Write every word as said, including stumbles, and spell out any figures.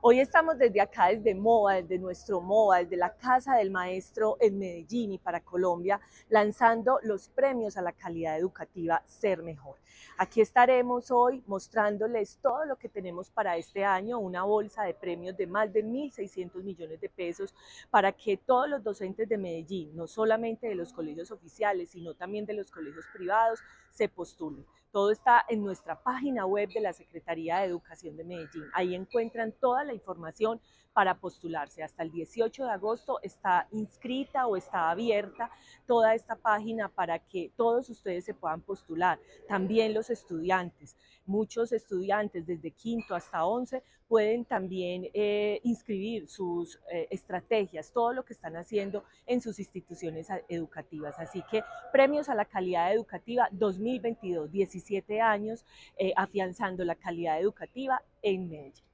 Hoy estamos desde acá, desde MOA, desde nuestro MOA, desde la Casa del Maestro en Medellín y para Colombia, lanzando los premios a la calidad educativa Ser Mejor. Aquí estaremos hoy mostrándoles todo lo que tenemos para este año, una bolsa de premios de más de mil seiscientos millones de pesos para que todos los docentes de Medellín, no solamente de los colegios oficiales, sino también de los colegios privados, se postulen. Todo está en nuestra página web de la Secretaría de Educación de Medellín. Ahí encuentran toda la información para postularse. Hasta el dieciocho de agosto está inscrita o está abierta toda esta página para que todos ustedes se puedan postular. También los estudiantes, muchos estudiantes desde quinto hasta once pueden también eh, inscribir sus eh, estrategias, todo lo que están haciendo en sus instituciones educativas. Así que premios a la calidad educativa dos mil veintidós, diecisiete años, eh, afianzando la calidad educativa en Medellín.